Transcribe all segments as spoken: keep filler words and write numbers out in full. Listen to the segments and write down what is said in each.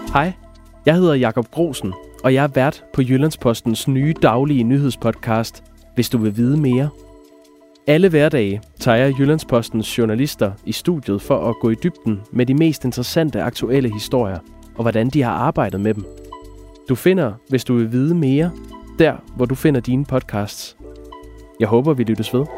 Hej, jeg hedder Jakob Grosen, og jeg er vært på Jyllandspostens nye daglige nyhedspodcast, Hvis du vil vide mere. Alle hverdage tager jeg Jyllandspostens journalister i studiet for at gå i dybden med de mest interessante aktuelle historier, og hvordan de har arbejdet med dem. Du finder, Hvis du vil vide mere, der hvor du finder dine podcasts. Jeg håber, vi lyttes ved.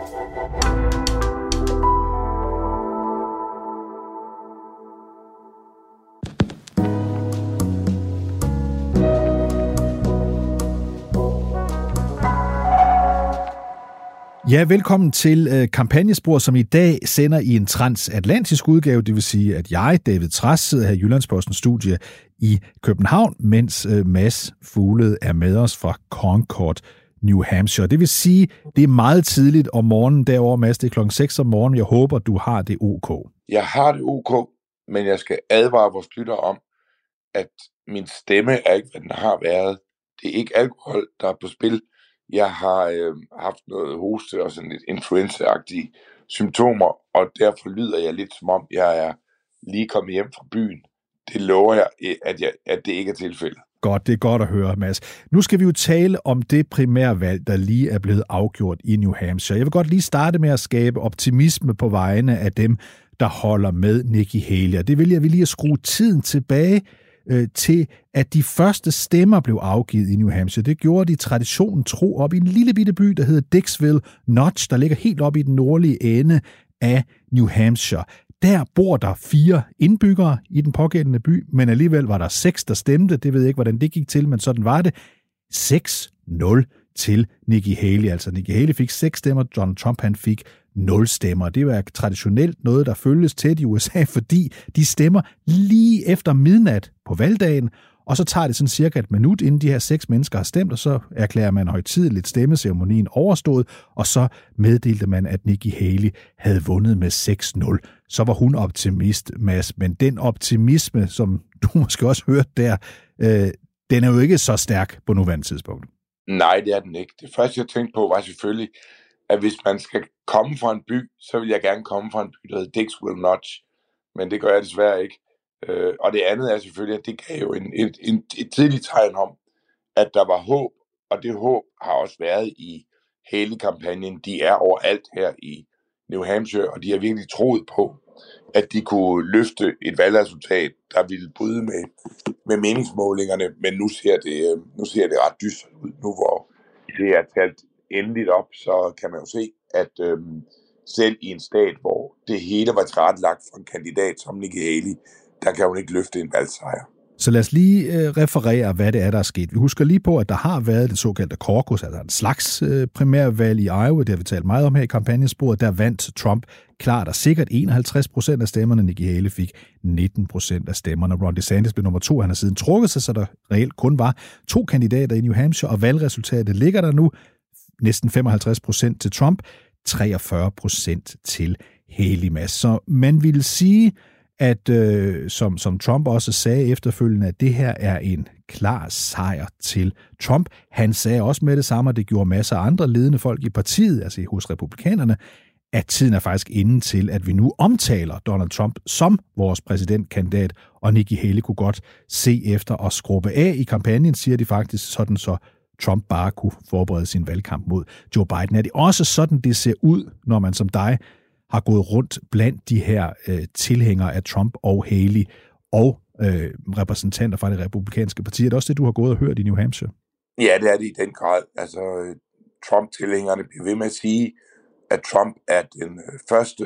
Ja, velkommen til uh, Kampagnespor, som i dag sender i en transatlantisk udgave. Det vil sige, at jeg, David Trads, sidder her i Jyllandspostens studie i København, mens uh, Mads Fuglede er med os fra Concord, New Hampshire. Det vil sige, det er meget tidligt om morgenen derovre, Mads. Det er klokken seks om morgenen. Jeg håber, du har det ok. Jeg har det ok, men jeg skal advare vores lyttere om, at min stemme er ikke, hvad den har været. Det er ikke alkohol, der er på spil. Jeg har øh, haft noget hoste og sådan lidt influenza-agtige symptomer, og derfor lyder jeg lidt som om, jeg er lige kommet hjem fra byen. Det lover jeg, at, jeg, at det ikke er tilfældet. Godt, det er godt at høre, Mads. Nu skal vi jo tale om det primærvalg, der lige er blevet afgjort i New Hampshire. Jeg vil godt lige starte med at skabe optimisme på vegne af dem, der holder med Nikki Haley. Det vil jeg vil lige at skrue tiden tilbage øh, til, at de første stemmer blev afgivet i New Hampshire. Det gjorde de traditionen tro op i en lille bitte by, der hedder Dixville Notch, der ligger helt op i den nordlige ende af New Hampshire. Der bor der fire indbyggere i den pågældende by, men alligevel var der seks, der stemte. Det ved jeg ikke, hvordan det gik til, men sådan var det. seks nul til Nikki Haley. Altså Nikki Haley fik seks stemmer, Donald Trump han fik nul stemmer. Det var traditionelt noget, der følges tæt i U S A, fordi de stemmer lige efter midnat på valgdagen, og så tager det sådan cirka et minut, inden de her seks mennesker har stemt, og så erklærer man højtideligt stemmeceremonien overstået, og så meddelte man, at Nikki Haley havde vundet med seks nul. Så var hun optimist, Mads, men den optimisme, som du måske også hørte der, øh, den er jo ikke så stærk på nuværende tidspunkt. Nej, det er den ikke. Det første, jeg tænkte på, var selvfølgelig, at hvis man skal komme fra en by, så vil jeg gerne komme fra en by, der hedder Dixville Notch, men det gør jeg desværre ikke. Øh, og det andet er selvfølgelig, at det gav jo en, et, en, et tidligt tegn om, at der var håb, og det håb har også været i Haley-kampagnen. De er overalt her i New Hampshire, og de har virkelig troet på, at de kunne løfte et valgresultat, der ville bryde med, med meningsmålingerne, men nu ser det, nu ser det ret dystert ud. Nu hvor det er talt endeligt op, så kan man jo se, at øhm, selv i en stat, hvor det hele var tilrettelagt for en kandidat som Nikki Haley, der kan hun ikke løfte en valgsejr. Så lad os lige øh, referere, hvad det er, der er sket. Vi husker lige på, at der har været det såkaldte caucus, altså en slags øh, primærvalg i Iowa, det har vi talt meget om her i kampagnesporet. Der vandt Trump klart og sikkert enoghalvtreds procent af stemmerne. Nikki Haley fik nitten procent af stemmerne. Ron DeSantis blev nummer to. Han har siden trukket sig, så der reelt kun var to kandidater i New Hampshire, og valgresultatet ligger der nu næsten femoghalvtreds procent til Trump, treogfyrre procent til Haley, Mads. Så man ville sige, at øh, som, som Trump også sagde efterfølgende, at det her er en klar sejr til Trump. Han sagde også med det samme, og det gjorde masser af andre ledende folk i partiet, altså hos republikanerne, at tiden er faktisk inde til, at vi nu omtaler Donald Trump som vores præsidentkandidat, og Nikki Haley kunne godt se efter at skrubbe af i kampagnen, siger de faktisk, sådan så Trump bare kunne forberede sin valgkamp mod Joe Biden. Er det også sådan, det ser ud, når man som dig har gået rundt blandt de her øh, tilhængere af Trump og Haley og øh, repræsentanter fra det republikanske parti? Er det også det, du har gået og hørt i New Hampshire? Ja, det er det i den grad. Altså, Trump-tilhængerne bliver ved med at sige, at Trump er den øh, første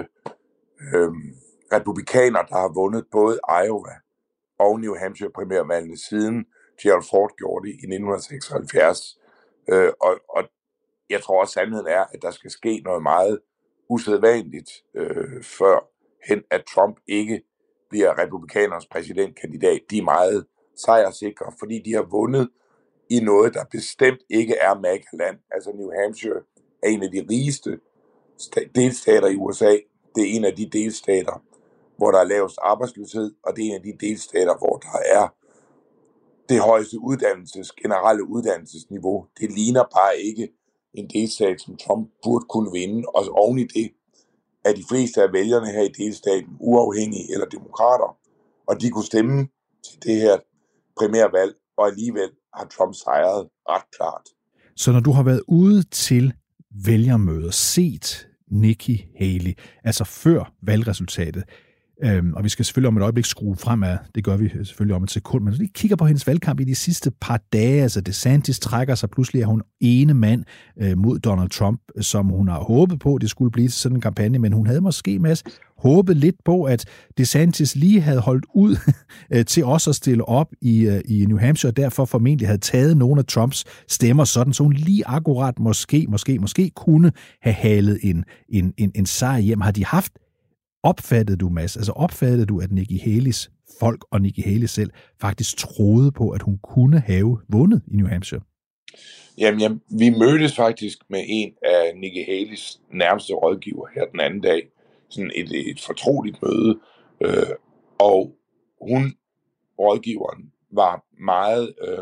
øh, republikaner, der har vundet både Iowa og New Hampshire primærvalgene siden Gerald Ford gjorde det i nitten seksoghalvfjerds. Øh, og, og jeg tror også, sandheden er, at der skal ske noget meget usædvanligt øh, før hen, at Trump ikke bliver republikanernes præsidentkandidat. De er meget sejrsikre, fordi de har vundet i noget, der bestemt ikke er MAGA-land. Altså New Hampshire er en af de rigeste delstater i U S A. Det er en af de delstater, hvor der er lavest arbejdsløshed, og det er en af de delstater, hvor der er det højeste uddannelses, generelle uddannelsesniveau. Det ligner bare ikke en delstat, som Trump burde kunne vinde, og oven i det er de fleste af vælgerne her i delstaten uafhængige eller demokrater, og de kunne stemme til det her primærvalg, og alligevel har Trump sejret ret klart. Så når du har været ude til vælgermøder, set Nikki Haley, altså før valgresultatet, øhm, og vi skal selvfølgelig om et øjeblik skrue fremad, det gør vi selvfølgelig om et sekund, men når vi kigger på hendes valgkamp i de sidste par dage, altså DeSantis trækker sig, pludselig er hun ene mand øh, mod Donald Trump, som hun har håbet på, det skulle blive til sådan en kampagne, men hun havde måske, Mads, håbet lidt på, at DeSantis lige havde holdt ud til også at stille op i, i New Hampshire, og derfor formentlig havde taget nogle af Trumps stemmer sådan, så hun lige akkurat måske, måske, måske kunne have halet en, en, en, en sejr hjem. Har de haft, opfattede du, Mads, altså opfattede du, at Nikki Haleys folk og Nikki Haley selv faktisk troede på, at hun kunne have vundet i New Hampshire? Jamen, jamen vi mødtes faktisk med en af Nikki Haleys nærmeste rådgiver her den anden dag, sådan et, et fortroligt møde, øh, og hun, rådgiveren, var meget øh,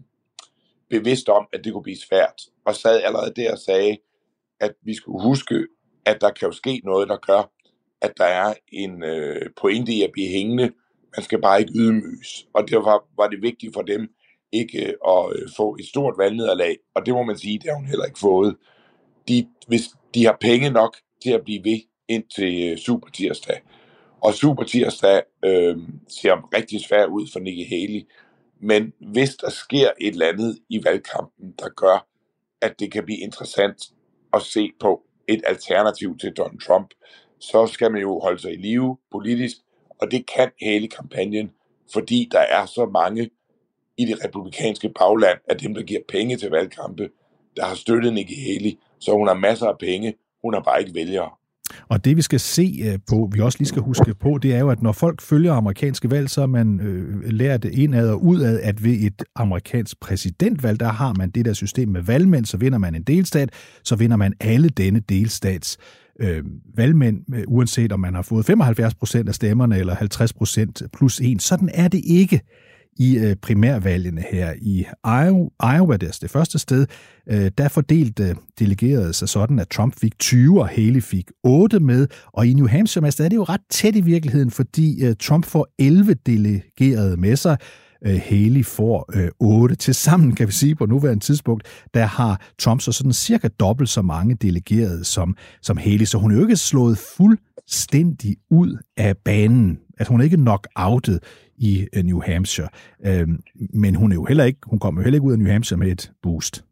bevidst om, at det kunne blive svært, og sad allerede der og sagde, at vi skulle huske, at der kan jo ske noget, der gør, at der er en øh, pointe i at blive hængende. Man skal bare ikke ydmyges, og derfor var det vigtigt for dem ikke øh, at øh, få et stort valgnederlag, og det må man sige, det har hun heller ikke fået. De, hvis de har penge nok til at blive ved indtil øh, Super Tirsdag, og Super Tirsdag øh, ser rigtig svært ud for Nikki Haley, men hvis der sker et eller andet i valgkampen, der gør, at det kan blive interessant at se på et alternativ til Donald Trump, så skal man jo holde sig i live politisk, og det kan Haley-kampagnen, fordi der er så mange i det republikanske bagland af dem, der giver penge til valgkampe, der har støttet Nikki Haley, så hun har masser af penge, hun har bare ikke vælgere. Og det vi skal se på, vi også lige skal huske på, det er jo, at når folk følger amerikanske valg, så har man øh, lært indad og udad, at ved et amerikansk præsidentvalg, der har man det der system med valgmænd, så vinder man en delstat, så vinder man alle denne delstats øh, valgmænd, uanset om man har fået femoghalvfjerds procent af stemmerne eller halvtreds procent plus en. Sådan er det ikke i øh, primærvalgene her i Iowa, Iowa, det er det første sted. Øh, der fordelte delegerede sig sådan, at Trump fik tyve, og Haley fik otte med. Og i New Hampshire, er det jo ret tæt i virkeligheden, fordi øh, Trump får elleve delegerede med sig. Øh, Haley får øh, otte. Tilsammen, kan vi sige, på nuværende tidspunkt, der har Trump så sådan cirka dobbelt så mange delegerede som, som Haley. Så hun er jo ikke slået fuldstændig ud af banen. At hun er ikke knock-outet i New Hampshire. Øhm, men hun er jo heller ikke, hun kommer jo heller ikke ud af New Hampshire med et boost.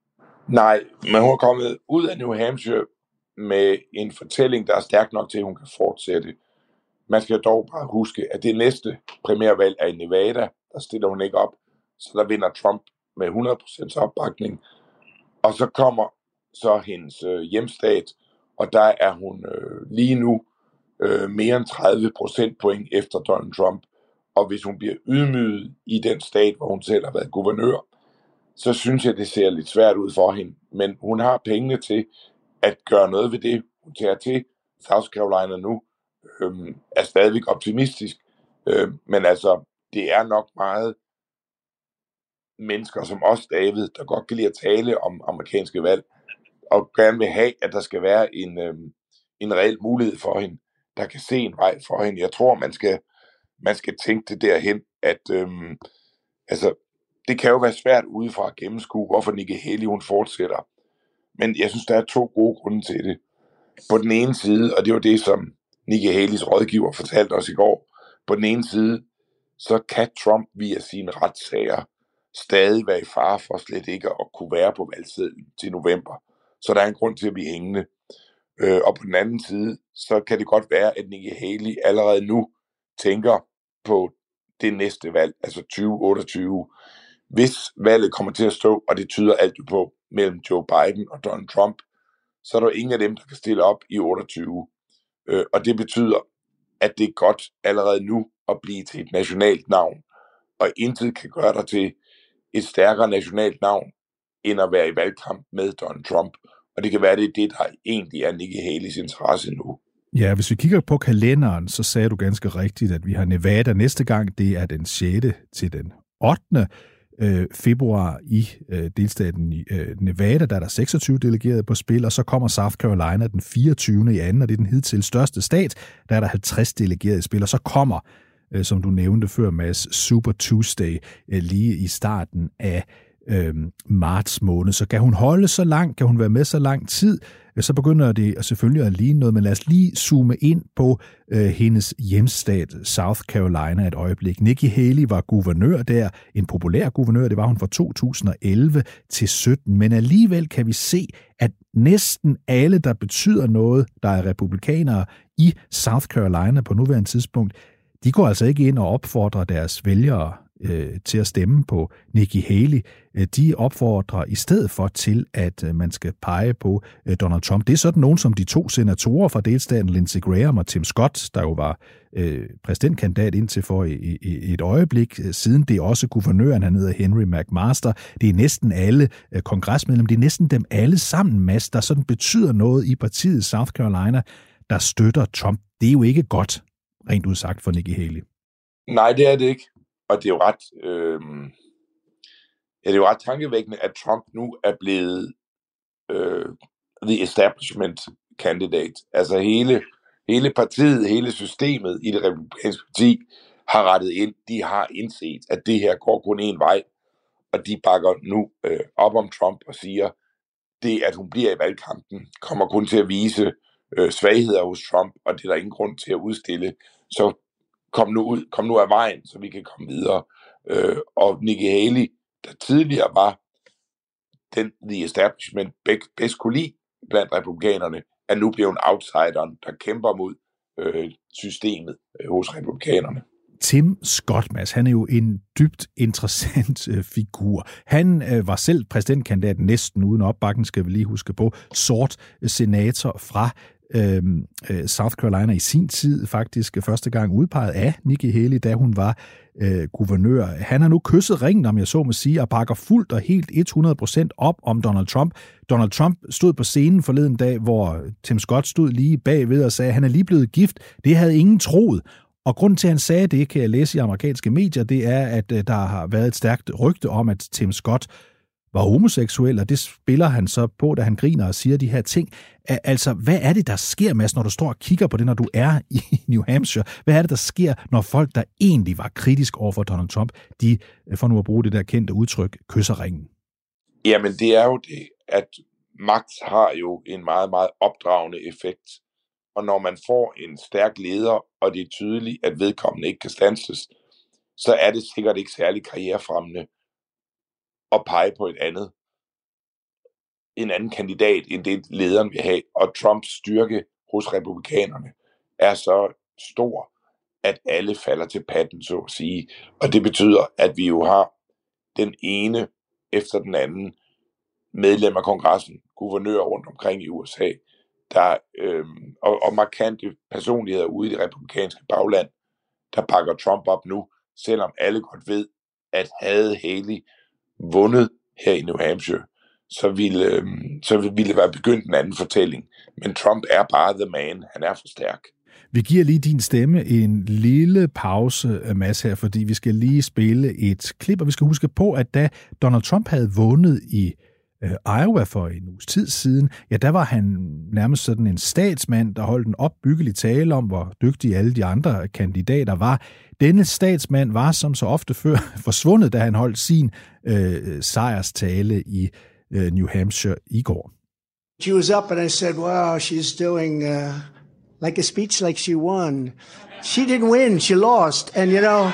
Nej, men hun er kommet ud af New Hampshire med en fortælling, der er stærk nok til, at hun kan fortsætte. Man skal dog bare huske, at det næste primærvalg er i Nevada. Der stiller hun ikke op, så der vinder Trump med hundrede procent opbakning. Og så kommer så hendes øh, hjemstat, og der er hun øh, lige nu øh, mere end tredive procentpoint efter Donald Trump. Og hvis hun bliver ydmyget i den stat, hvor hun selv har været guvernør, så synes jeg, det ser lidt svært ud for hende. Men hun har pengene til at gøre noget ved det. Hun tager til South Carolina nu, øhm, er stadigvæk optimistisk. Øhm, men altså, det er nok meget mennesker som os, David, der godt kan lide at tale om amerikanske valg, og gerne vil have, at der skal være en, øhm, en reel mulighed for hende, der kan se en vej for hende. Jeg tror, man skal Man skal tænke det derhen, at øhm, altså, det kan jo være svært udefra at gennemskue, hvorfor Nikki Haley hun fortsætter. Men jeg synes, der er to gode grunde til det. På den ene side, og det var det, som Nikki Haleys rådgiver fortalte os i går, på den ene side, så kan Trump via sine retssager stadig være i fare for slet ikke at kunne være på valgsedlen til november. Så der er en grund til at blive hængende. Øh, og på den anden side, så kan det godt være, at Nikki Haley allerede nu tænker på det næste valg, altså tyve otteogtyve. Hvis valget kommer til at stå, og det tyder alt jo på, mellem Joe Biden og Donald Trump, så er der ingen af dem, der kan stille op i otteogtyve. Øh, og det betyder, at det er godt allerede nu at blive til et nationalt navn. Og intet kan gøre dig til et stærkere nationalt navn, end at være i valgkamp med Donald Trump. Og det kan være, det er det, der egentlig er Nikki Haleys interesse nu. Ja, hvis vi kigger på kalenderen, så sagde du ganske rigtigt, at vi har Nevada næste gang. Det er den sjette til den ottende februar i øh, delstaten i øh, Nevada, der er der seksogtyve delegerede på spil, og så kommer South Carolina den fireogtyvende i anden, og det er den hidtil største stat, der er der halvtreds delegerede i spil, og så kommer som du nævnte før, Mads, Super Tuesday, lige i starten af øh, marts måned. Så kan hun holde så langt, kan hun være med så lang tid, så begynder det selvfølgelig at ligne noget, men lad os lige zoome ind på øh, hendes hjemstat, South Carolina, et øjeblik. Nikki Haley var guvernør der, en populær guvernør, det var hun fra to tusind og elleve til sytten, men alligevel kan vi se, at næsten alle, der betyder noget, der er republikanere i South Carolina på nuværende tidspunkt, de går altså ikke ind og opfordrer deres vælgere øh, til at stemme på Nikki Haley. De opfordrer i stedet for til, at man skal pege på øh, Donald Trump. Det er sådan nogen som de to senatorer fra delstaten, Lindsey Graham og Tim Scott, der jo var øh, præsidentkandidat indtil for i, i et øjeblik. Siden det er også guvernøren, han hedder Henry McMaster. Det er næsten alle øh, kongresmedlemmer, det er næsten dem alle sammen, Mads, der sådan betyder noget i partiet South Carolina, der støtter Trump. Det er jo ikke godt, rent udsagt, for Nikki Haley. Nej, det er det ikke. Og det er jo ret, øh, ja, det er jo ret tankevækkende, at Trump nu er blevet øh, the establishment candidate. Altså hele, hele partiet, hele systemet i det republikanske parti har rettet ind. De har indset, at det her går kun én vej, og de bakker nu øh, op om Trump og siger, det at hun bliver i valgkampen, kommer kun til at vise øh, svagheder hos Trump, og det er der ingen grund til at udstille. Så kom nu ud, kom nu af vejen, så vi kan komme videre. Øh, og Nikki Haley, der tidligere var den the establishment bedst kunne lide blandt republikanerne, er nu blevet outsideren, der kæmper mod øh, systemet øh, hos republikanerne. Tim Scott, Mads, han er jo en dybt interessant øh, figur. Han øh, var selv præsidentkandidat næsten uden opbakning, skal vi lige huske på, sort senator fra øh, South Carolina i sin tid, faktisk første gang udpeget af Nikki Haley, da hun var øh, guvernør. Han har nu kysset ringen, om jeg så må sige, og pakker fuldt og helt hundrede procent op om Donald Trump. Donald Trump stod på scenen forleden dag, hvor Tim Scott stod lige bagved og sagde, at han er lige blevet gift. Det havde ingen troet. Og grunden til, at han sagde det, kan jeg læse i amerikanske medier, det er, at der har været et stærkt rygte om, at Tim Scott var homoseksuel, og det spiller han så på, da han griner og siger de her ting. Altså, hvad er det, der sker, Mads, når du står og kigger på det, når du er i New Hampshire? Hvad er det, der sker, når folk, der egentlig var kritisk over for Donald Trump, de, for nu at bruge det der kendte udtryk, kysser ringen? Jamen, det er jo det, at magt har jo en meget, meget opdragende effekt. Og når man får en stærk leder, og det er tydeligt, at vedkommende ikke kan standses, så er det sikkert ikke særlig karrierefremmende at pege på et andet, en anden kandidat, end det lederen vil have. Og Trumps styrke hos republikanerne er så stor, at alle falder til patten, så at sige. Og det betyder, at vi jo har den ene efter den anden medlem af kongressen, guvernører rundt omkring i U S A, der, øhm, og, og markante personligheder ude i det republikanske bagland, der bakker Trump op nu, selvom alle godt ved, at havde Haley vundet her i New Hampshire, så ville, øhm, så ville det være begyndt en anden fortælling. Men Trump er bare the man. Han er for stærk. Vi giver lige din stemme en lille pause, Mads, her, fordi vi skal lige spille et klip, og vi skal huske på, at da Donald Trump havde vundet i Iowa for en uges tid siden, ja, der var han nærmest sådan en statsmand, der holdt en opbyggelig tale om, hvor dygtige alle de andre kandidater var. Denne statsmand var som så ofte før forsvundet, da han holdt sin øh, sejrstale i øh, New Hampshire i går. She was up and I said, wow, she's doing uh, like a speech like she won. She didn't win, she lost. And you know,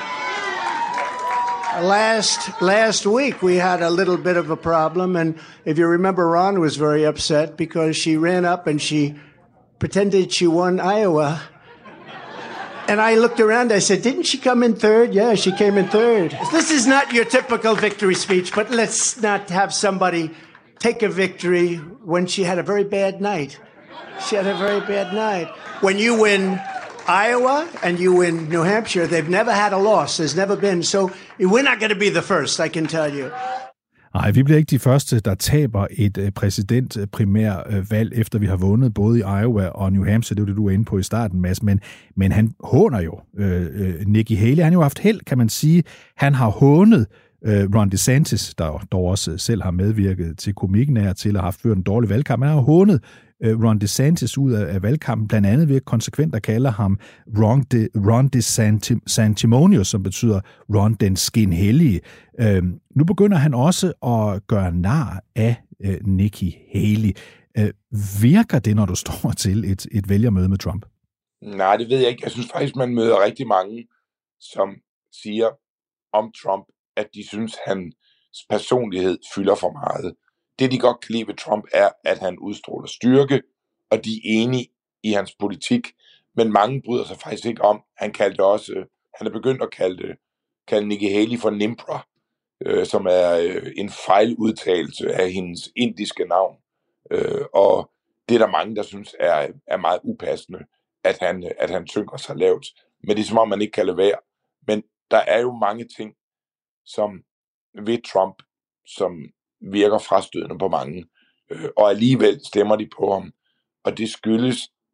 Last last week we had a little bit of a problem, and if you remember, Ron was very upset because she ran up and she pretended she won Iowa. And I looked around, I said, didn't she come in third? Yeah, she came in third. This is not your typical victory speech, but let's not have somebody take a victory when she had a very bad night. She had a very bad night. When you win Iowa and you win New Hampshire, they've never had a loss. There's never been. So we're not going to be the first, I can tell you. Nej, vi bliver ikke de første, der taber et præsidentprimærvalg, efter vi har vundet både i Iowa og New Hampshire. Det er det, du er inde på i starten, Mads. Men, men han håner jo øh, Nikki Haley. Han har jo haft held, kan man sige. Han har hånet øh, Ron DeSantis, der dog også selv har medvirket til komikken her til at have ført en dårlig valgkamp. Han har hånet Ron DeSantis ud af valgkampen, blandt andet ved konsekvent at kalde ham Ron, De, Ron DeSantimonious, som betyder Ron den skinhellige. Øh, nu begynder han også at gøre nar af øh, Nikki Haley. Øh, virker det, når du står til et, et vælgermøde med Trump? Nej, det ved jeg ikke. Jeg synes faktisk, man møder rigtig mange, som siger om Trump, at de synes, hans personlighed fylder for meget. Det, de godt kan lide ved Trump, er, at han udstråler styrke, og de er enige i hans politik, men mange bryder sig faktisk ikke om. Han kaldte også, han er begyndt at kalde, kalde Nikki Haley for Nimbra, øh, som er øh, en fejludtalelse af hendes indiske navn. Øh, og det er der mange, der synes er, er meget upassende, at han, at han synker sig lavt. Men det er som om, man ikke kan lade være. Men der er jo mange ting, som ved Trump, som virker frastødende på mange, øh, og alligevel stemmer de på ham. Og det skyldes,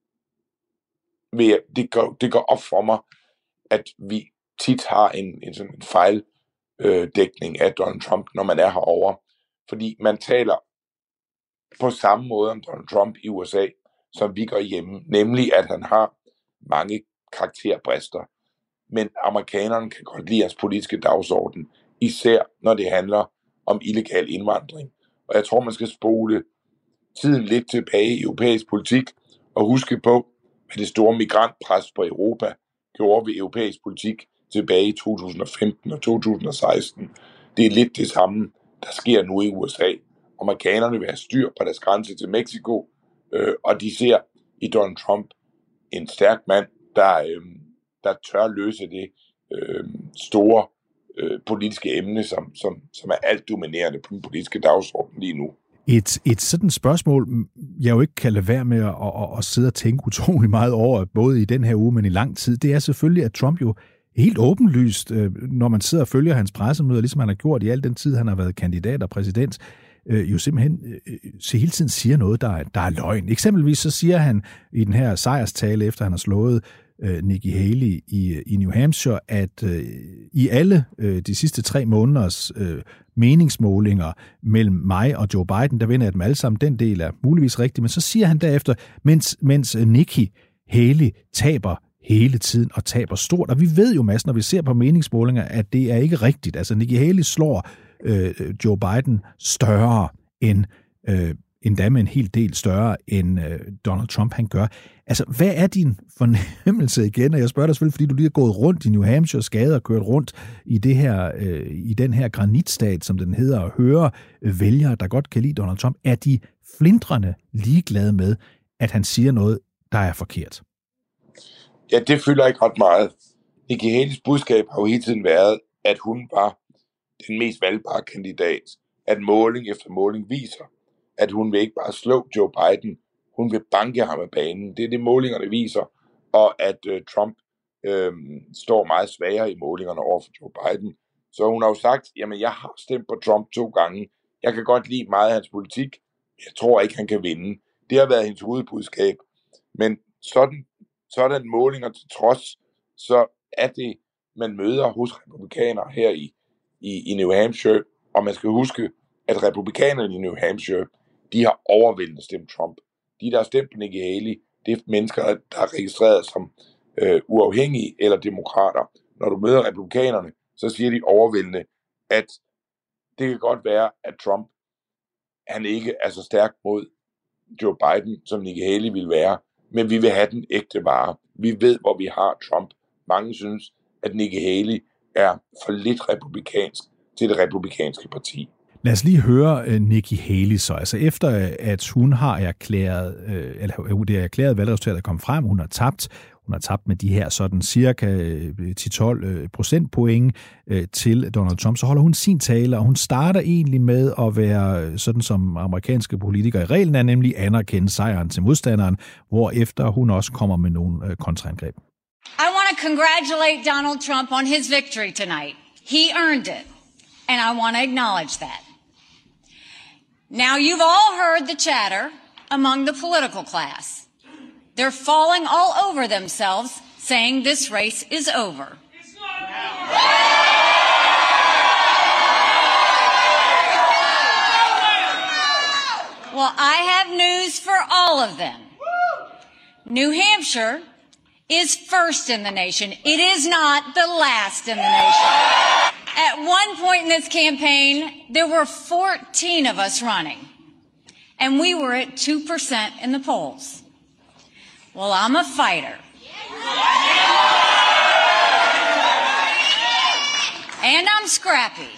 ved, det, går, det går op for mig, at vi tit har en, en sådan en fejldækning af Donald Trump, når man er herovre. Fordi man taler på samme måde om Donald Trump i U S A, som vi gør hjemme, nemlig at han har mange karakterbrister. Men amerikanerne kan godt lide hans politiske dagsorden, især når det handler om illegal indvandring. Og jeg tror, man skal spole tiden lidt tilbage i europæisk politik og huske på, hvad det store migrantpres på Europa gjorde ved europæisk politik tilbage i to tusind og femten og to tusind og seksten. Det er lidt det samme, der sker nu i U S A. Amerikanerne vil have styr på deres grænse til Mexico, øh, og de ser i Donald Trump en stærk mand, der, øh, der tør løse det øh, store øh, politiske emne, som, som, som er alt dominerende på den politiske dagsorden lige nu. Et, et sådan spørgsmål, jeg jo ikke kan lade være med at, at, at sidde og tænke utrolig meget over, både i den her uge, men i lang tid, det er selvfølgelig, at Trump jo helt åbenlyst, når man sidder og følger hans pressemøder, ligesom han har gjort i al den tid, han har været kandidat og præsident, jo simpelthen så hele tiden siger noget, der er, der er løgn. Eksempelvis så siger han i den her sejrstale, efter han har slået uh, Nikki Haley i, i New Hampshire, at uh, i alle uh, de sidste tre måneders uh, meningsmålinger mellem mig og Joe Biden, der vinder jeg dem alle sammen. Den del er muligvis rigtig, men så siger han derefter, mens, mens Nikki Haley taber hele tiden og taber stort. Og vi ved jo, Mads, når vi ser på meningsmålinger, at det er ikke rigtigt. Altså, Nikki Haley slår øh, Joe Biden større end, øh, endda med en hel del større, end øh, Donald Trump han gør. Altså, hvad er din fornemmelse igen? Og jeg spørger dig selvfølgelig, fordi du lige har gået rundt i New Hampshire, skade og kørt rundt i, det her, øh, i den her granitstat, som den hedder, og høre øh, vælgere, der godt kan lide Donald Trump. Er de flintrende ligeglade med, at han siger noget, der er forkert? Ja, det fylder ikke ret meget. Nikki Haley's budskab har jo hele tiden været, at hun var den mest valgbare kandidat. At måling efter måling viser, at hun vil ikke bare slå Joe Biden, hun vil banke ham af banen. Det er det, målingerne viser. Og at øh, Trump øh, står meget svagere i målingerne over for Joe Biden. Så hun har jo sagt, jamen jeg har stemt på Trump to gange. Jeg kan godt lide meget af hans politik. Jeg tror ikke, han kan vinde. Det har været hendes hovedbudskab. Men sådan Sådan målinger til trods, så er det, man møder hos republikanere her i, i, i New Hampshire. Og man skal huske, at republikanerne i New Hampshire, de har overvældende stemt Trump. De, der har stemt på Nikki Haley, det er mennesker, der er registreret som øh, uafhængige eller demokrater. Når du møder republikanerne, så siger de overvældende, at det kan godt være, at Trump, han ikke er så stærk mod Joe Biden, som Nikki Haley ville være. Men vi vil have den ægte vare. Vi ved, hvor vi har Trump. Mange synes, at Nikki Haley er for lidt republikansk til det republikanske parti. Lad os lige høre uh, Nikki Haley så. Altså efter at hun har erklæret, uh, eller det er erklæret valgresultatet, der kom frem, hun har tabt. Hun har tabt med de her sådan cirka ti til tolv procentpoint uh, til Donald Trump. Så holder hun sin tale, og hun starter egentlig med at være sådan som amerikanske politikere i reglen er, nemlig anerkende sejren til modstanderen, hvorefter hun også kommer med nogle uh, kontraangreb. I want to congratulate Donald Trump on his victory tonight. He earned it, and I want to acknowledge that. Now, you've all heard the chatter among the political class. They're falling all over themselves, saying this race is over. Well, I have news for all of them. New Hampshire is first in the nation. It is not the last in the nation. At one point in this campaign, there were fourteen of us running, and we were at two percent in the polls. Well, I'm a fighter. And I'm scrappy.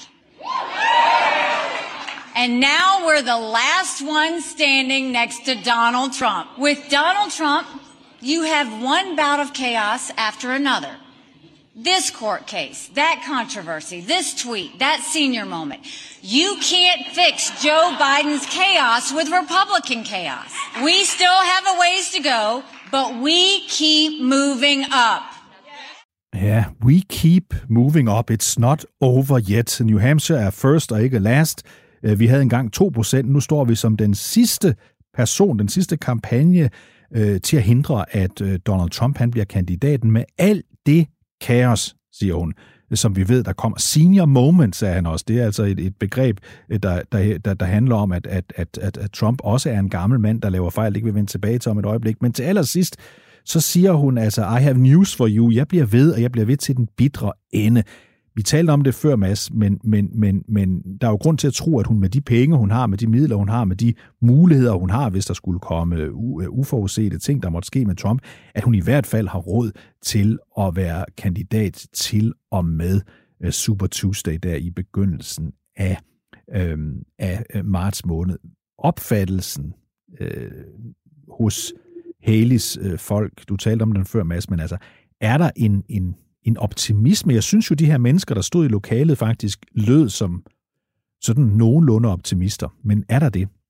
And now we're the last one standing next to Donald Trump. With Donald Trump, you have one bout of chaos after another. This court case, that controversy, this tweet, that senior moment. You can't fix Joe Biden's chaos with Republican chaos. We still have a ways to go, but we keep moving up. Ja, we keep moving up. It's not over yet. New Hampshire er first og ikke last. Vi havde engang to procent. Nu står vi som den sidste person, den sidste kampagne øh, til at hindre, at øh, Donald Trump han bliver kandidaten med alt det kaos, siger hun, som vi ved, der kommer. Senior moment, sagde han også. Det er altså et, et begreb, der, der, der, der handler om, at, at, at, at Trump også er en gammel mand, der laver fejl. Det kan vi vende tilbage til om et øjeblik. Men til allersidst, så siger hun altså, I have news for you. Jeg bliver ved, og jeg bliver ved til den bitre ende. Vi talte om det før, Mads, men, men, men, men der er jo grund til at tro, at hun med de penge, hun har, med de midler, hun har, med de muligheder, hun har, hvis der skulle komme uforudsete ting, der måtte ske med Trump, at hun i hvert fald har råd til at være kandidat til og med Super Tuesday der i begyndelsen af, øh, af marts måned. Opfattelsen øh, hos Haleys øh, folk, du talte om den før, Mads, men altså, er der en, en en optimisme? Jeg synes jo, de her mennesker, der stod i lokalet, faktisk lød som sådan nogenlunde optimister. Men er der det?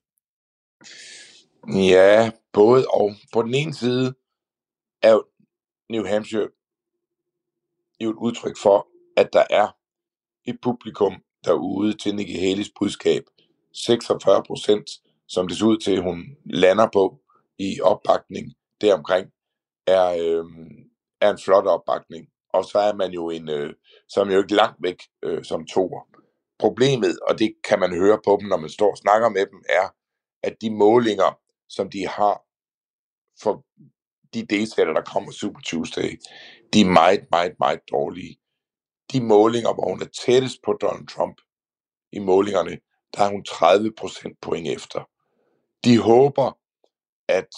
Ja, både og. På den ene side er jo New Hampshire jo et udtryk for, at der er et publikum derude til Nikki Haley's budskab. seksogfyrre procent, som det ser ud til, at hun lander på i opbakning deromkring, er, øh, er en flot opbakning. Og så er man jo en, øh, så er man jo ikke langt væk øh, som toer. Problemet, og det kan man høre på dem, når man står og snakker med dem, er, at de målinger, som de har for de delstater, der kommer Super Tuesday, de er meget, meget, meget dårlige. De målinger, hvor hun er tættest på Donald Trump i målingerne, der er hun tredive procent point efter. De håber, at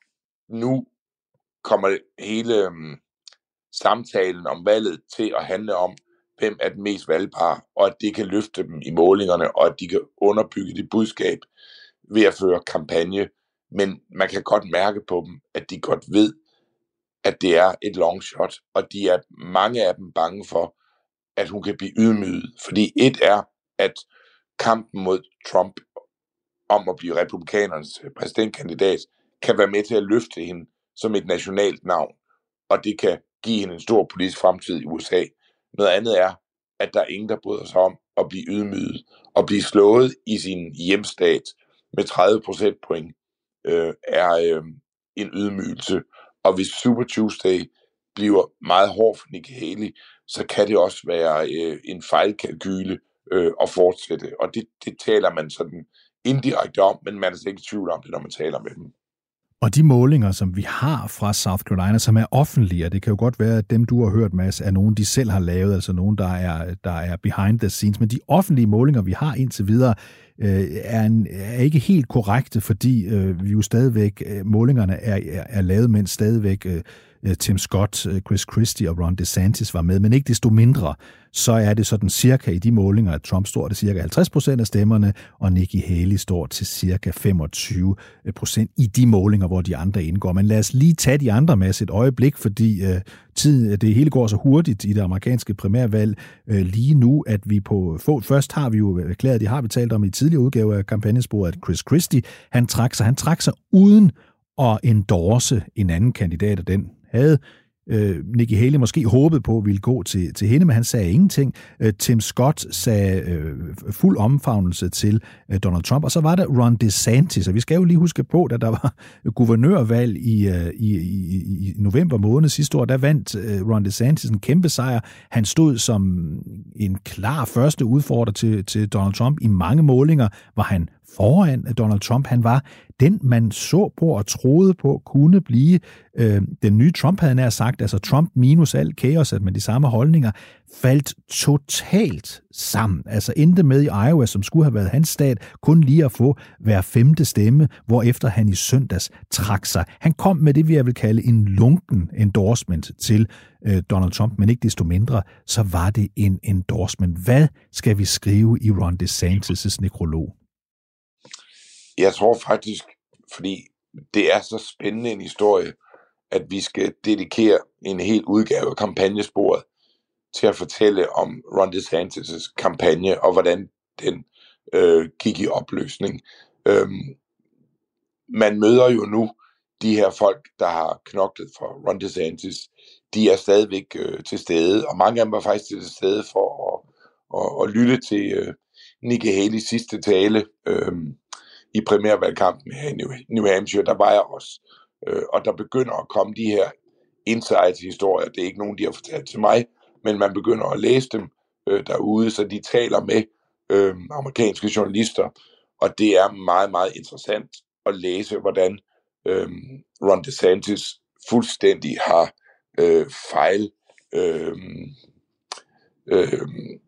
nu kommer hele øh, samtalen om valget til at handle om, hvem er den mest valgbare, og at det kan løfte dem i målingerne, og at de kan underbygge det budskab ved at føre kampagne. Men man kan godt mærke på dem, at de godt ved, at det er et long shot, og de er mange af dem bange for, at hun kan blive ydmyget. Fordi et er, at kampen mod Trump om at blive republikanernes præsidentkandidat, kan være med til at løfte hende som et nationalt navn, og det kan give hende en stor politisk fremtid i U S A. Noget andet er, at der er ingen, der bryder sig om at blive ydmyget og blive slået i sin hjemstat med tredive procent point øh, er øh, en ydmygelse. Og hvis Super Tuesday bliver meget hård for Nikki Haley, så kan det også være øh, en fejlkalkyle øh, at fortsætte. Og det, det taler man sådan indirekte om, men man er slet ikke i tvivl om det, når man taler med dem. Og de målinger, som vi har fra South Carolina, som er offentlige, og det kan jo godt være, at dem, du har hørt, Mads, er nogen, de selv har lavet, altså nogen, der er, der er behind the scenes, men de offentlige målinger, vi har indtil videre, øh, er, en, er ikke helt korrekte, fordi øh, vi jo stadigvæk, øh, målingerne er, er, er lavet, mens stadigvæk øh, Tim Scott, Chris Christie og Ron DeSantis var med, men ikke desto mindre, så er det sådan cirka i de målinger, at Trump står til cirka halvtreds procent af stemmerne, og Nikki Haley står til cirka femogtyve procent i de målinger, hvor de andre indgår. Men lad os lige tage de andre med et øjeblik, fordi øh, tiden, det hele går så hurtigt i det amerikanske primærvalg øh, lige nu, at vi på få, først har vi jo erklæret, det har vi talt om i tidligere udgave af kampagnesporet, at Chris Christie, han trak sig, han trak sig uden at endorse en anden kandidat, og den havde øh, Nikki Haley måske håbet på, at ville gå til, til hende, men han sagde ingenting. Øh, Tim Scott sagde øh, fuld omfavnelse til øh, Donald Trump, og så var der Ron DeSantis, og vi skal jo lige huske på, at der var guvernørvalg i, øh, i, i, i november måned sidste år, der vandt øh, Ron DeSantis en kæmpe sejr. Han stod som en klar første udfordrer til, til Donald Trump. I mange målinger var han foran Donald Trump. Han var den, man så på og troede på, kunne blive øh, den nye Trump, havde nær sagt. Altså Trump minus alt kaos, at med de samme holdninger, faldt totalt sammen. Altså endte med i Iowa, som skulle have været hans stat, kun lige at få hver femte stemme, hvorefter han i søndags trak sig. Han kom med det, vi vil kalde en lunken endorsement til øh, Donald Trump, men ikke desto mindre, så var det en endorsement. Hvad skal vi skrive i Ron DeSantis' nekrolog? Jeg tror faktisk, fordi det er så spændende en historie, at vi skal dedikere en hel udgave af kampagnesporet til at fortælle om Ron DeSantis' kampagne, og hvordan den øh, gik i opløsning. Øhm, man møder jo nu de her folk, der har knoklet for Ron DeSantis. De er stadigvæk øh, til stede, og mange af dem var faktisk til stede for at, at, at lytte til øh, Nikki Haley's sidste tale øh, i primærvalgkampen her i New Hampshire. Der var jeg også. Øh, og der begynder at komme de her insights-historier. Det er ikke nogen, de har fortalt til mig, men man begynder at læse dem øh, derude, så de taler med øh, amerikanske journalister, og det er meget, meget interessant at læse, hvordan øh, Ron DeSantis fuldstændig har øh, fejl øh, øh,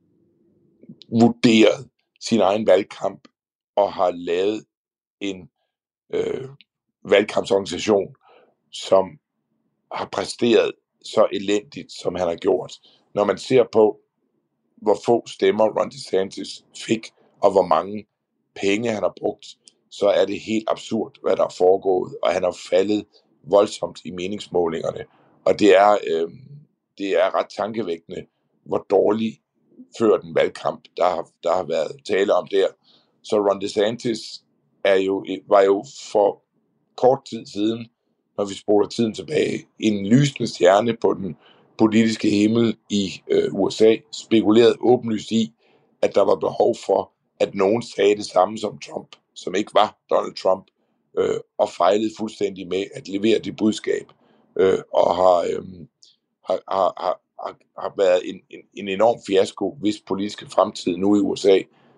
vurderet sin egen valgkamp, og har lavet en øh, valgkampsorganisation, som har præsteret så elendigt, som han har gjort. Når man ser på, hvor få stemmer Ron DeSantis fik, og hvor mange penge han har brugt, så er det helt absurd, hvad der er foregået, og han har faldet voldsomt i meningsmålingerne. Og det er, øh, det er ret tankevækkende, hvor dårlig ført en valgkamp, der har, der har været tale om der. Så Ron DeSantis er jo, var jo for kort tid siden, når vi spoler tiden tilbage, en lysende stjerne på den politiske himmel i øh, U S A, spekuleret åbenlyst i, at der var behov for, at nogen sagde det samme som Trump, som ikke var Donald Trump, øh, og fejlede fuldstændig med at levere det budskab, øh, og har, øh, har, har, har, har været en, en, en enorm fiasko, hvis politiske fremtid nu i U S A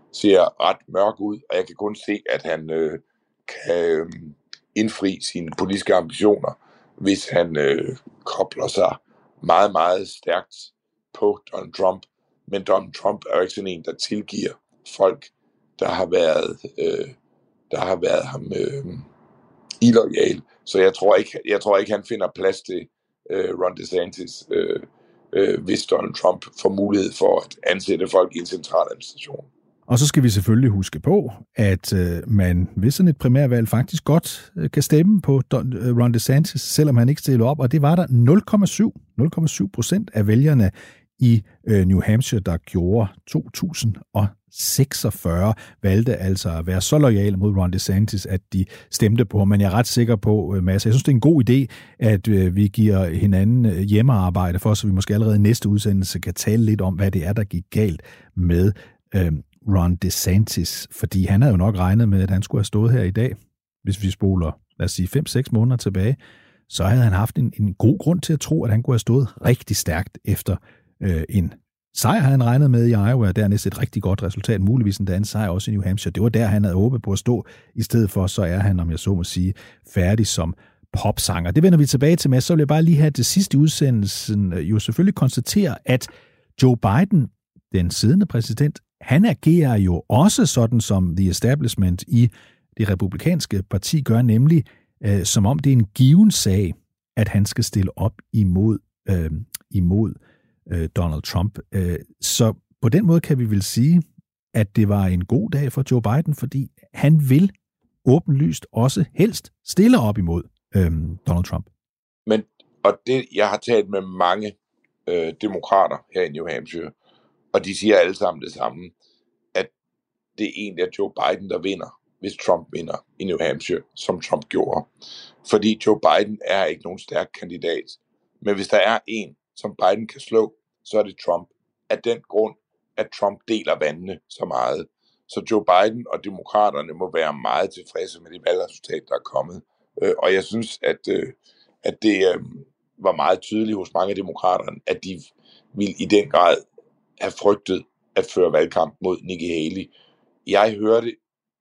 ser ret mørk ud, og jeg kan kun se, at han øh, kan øh, indfri sine politiske ambitioner, hvis han øh, kobler sig meget, meget stærkt på Donald Trump. Men Donald Trump er jo ikke sådan en, der tilgiver folk, der har været, øh, der har været ham øh, illoyal. Så jeg tror ikke, jeg tror ikke, han finder plads til øh, Ron DeSantis, øh, øh, hvis Donald Trump får mulighed for at ansætte folk i en central administration. Og så skal vi selvfølgelig huske på, at øh, man ved sådan et primærvalg faktisk godt øh, kan stemme på Don, øh, Ron DeSantis, selvom han ikke stiller op. Og det var der nul komma syv procent af vælgerne i øh, New Hampshire, der gjorde. to tusind seksogfyrre valgte altså at være så loyale mod Ron DeSantis, at de stemte på ham. Men jeg er ret sikker på, Mads, jeg synes, det er en god idé, at øh, vi giver hinanden hjemmearbejde for, så vi måske allerede i næste udsendelse kan tale lidt om, hvad det er, der gik galt med øh, Ron DeSantis, fordi han havde jo nok regnet med, at han skulle have stået her i dag, hvis vi spoler, lad os sige, fem seks måneder tilbage, så havde han haft en, en god grund til at tro, at han kunne have stået rigtig stærkt efter øh, en sejr, havde han regnet med i Iowa, og dernæst et rigtig godt resultat, muligvis en anden sejr også i New Hampshire. Det var der, han havde håbet på at stå. I stedet for, så er han, om jeg så må sige, færdig som popsanger. Det vender vi tilbage til med. Så vil jeg bare lige have det sidste udsendelsen jo selvfølgelig konstatere, at Joe Biden, den siddende præsident, han agerer jo også sådan, som the establishment i det republikanske parti gør, nemlig øh, som om det er en given sag, at han skal stille op imod, øh, imod øh, Donald Trump. Øh, så på den måde kan vi vel sige, at det var en god dag for Joe Biden, fordi han vil åbenlyst også helst stille op imod øh, Donald Trump. Men, og det, jeg har talt med mange øh, demokrater her i New Hampshire, og de siger alle sammen det samme, at det egentlig er Joe Biden, der vinder, hvis Trump vinder i New Hampshire, som Trump gjorde. Fordi Joe Biden er ikke nogen stærk kandidat. Men hvis der er en, som Biden kan slå, så er det Trump. Af den grund, at Trump deler vandene så meget. Så Joe Biden og demokraterne må være meget tilfredse med det valgresultat, der er kommet. Og jeg synes, at, at det var meget tydeligt hos mange af demokraterne, at de ville i den grad have frygtet at føre valgkamp mod Nikki Haley. Jeg hørte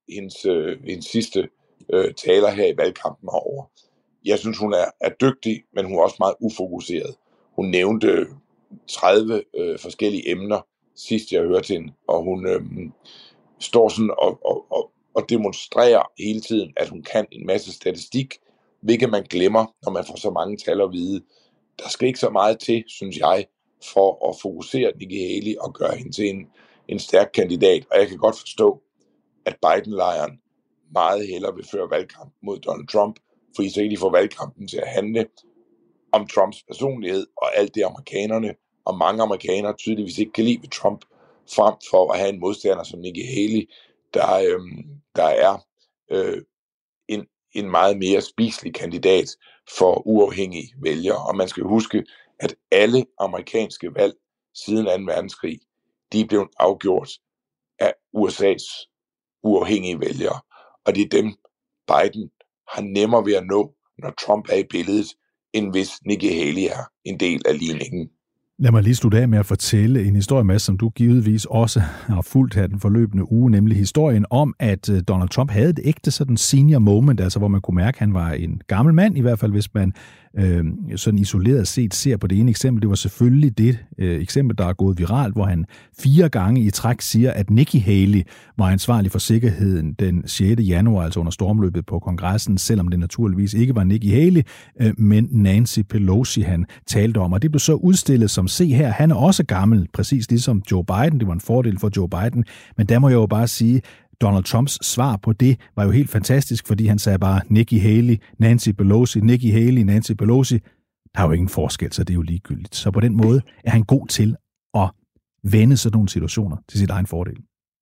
hendes, øh, hendes sidste øh, taler her i valgkampen herovre. Jeg synes, hun er, er dygtig, men hun er også meget ufokuseret. Hun nævnte tredive øh, forskellige emner, sidst jeg hørte hende, og hun øh, står sådan og, og, og, og demonstrerer hele tiden, at hun kan en masse statistik, hvilket man glemmer, når man får så mange tal at vide. Der skal ikke så meget til, synes jeg, for at fokusere Nikki Haley og gøre hende til en, en stærk kandidat. Og jeg kan godt forstå, at Biden-lejren meget hellere vil føre valgkamp mod Donald Trump, fordi så kan de få valgkampen til at handle om Trumps personlighed og alt det amerikanerne, og mange amerikanere tydeligvis ikke kan lide ved Trump, frem for at have en modstander som Nikki Haley, der, øhm, der er øh, en, en meget mere spiselig kandidat for uafhængige vælgere. Og man skal huske, at alle amerikanske valg siden anden verdenskrig, de er blevet afgjort af U S A's uafhængige vælgere. Og det er dem, Biden har nemmere ved at nå, når Trump er i billedet, end hvis Nikki Haley er en del af ligningen. Lad mig lige slutte af med at fortælle en historie, Mads, som du givetvis også har fulgt her den forløbende uge, nemlig historien om, at Donald Trump havde et ægte sådan senior moment, altså hvor man kunne mærke, at han var en gammel mand, i hvert fald hvis man øh, sådan isoleret set ser på det ene eksempel. Det var selvfølgelig det øh, eksempel, der er gået viralt, hvor han fire gange i træk siger, at Nikki Haley var ansvarlig for sikkerheden den sjette januar, altså under stormløbet på kongressen, selvom det naturligvis ikke var Nikki Haley, øh, men Nancy Pelosi, han talte om. Og det blev så udstillet som, se her, han er også gammel, præcis ligesom Joe Biden. Det var en fordel for Joe Biden, men der må jeg jo bare sige, Donald Trumps svar på det var jo helt fantastisk, fordi han sagde bare Nikki Haley, Nancy Pelosi, Nikki Haley, Nancy Pelosi. Der er jo ingen forskel, så det er jo ligegyldigt. Så på den måde er han god til at vende sådan nogle situationer til sit egen fordel.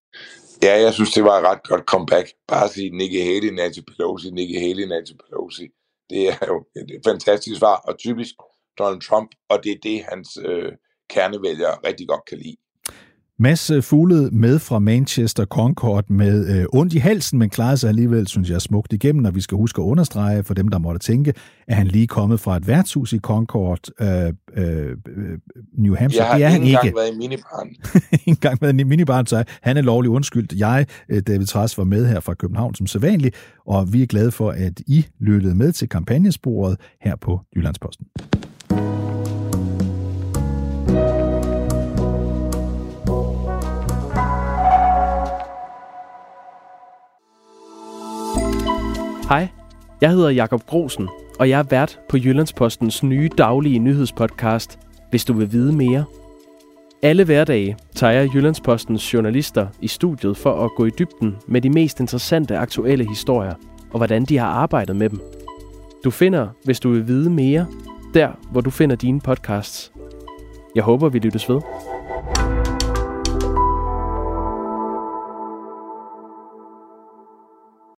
Ja, jeg synes, det var et ret godt comeback. Bare at sige Nikki Haley, Nancy Pelosi, Nikki Haley, Nancy Pelosi. Det er jo et fantastisk svar, og typisk Donald Trump, og det er det, hans øh, kernevælgere rigtig godt kan lide. Mads fuglede med fra Manchester Concord med øh, ondt i halsen, men klarede sig alligevel, synes jeg, smukt igennem, og vi skal huske at understrege for dem, der måtte tænke, at han lige kommet fra et værtshus i Concord, øh, øh, New Hampshire. Jeg har det er ikke han ikke engang været i minibaren. en gang været i minibaren, så han er lovlig undskyldt. Jeg, David Trads, var med her fra København som sædvanligt, og vi er glade for, at I lyttede med til kampagnesporet her på Jyllandsposten. Hej, jeg hedder Jakob Grosen, og jeg er vært på Jyllandspostens nye daglige nyhedspodcast, Hvis du vil vide mere. Alle hverdage tager jeg Jyllandspostens journalister i studiet for at gå i dybden med de mest interessante aktuelle historier, og hvordan de har arbejdet med dem. Du finder, hvis du vil vide mere, der hvor du finder dine podcasts. Jeg håber, vi lyttes ved.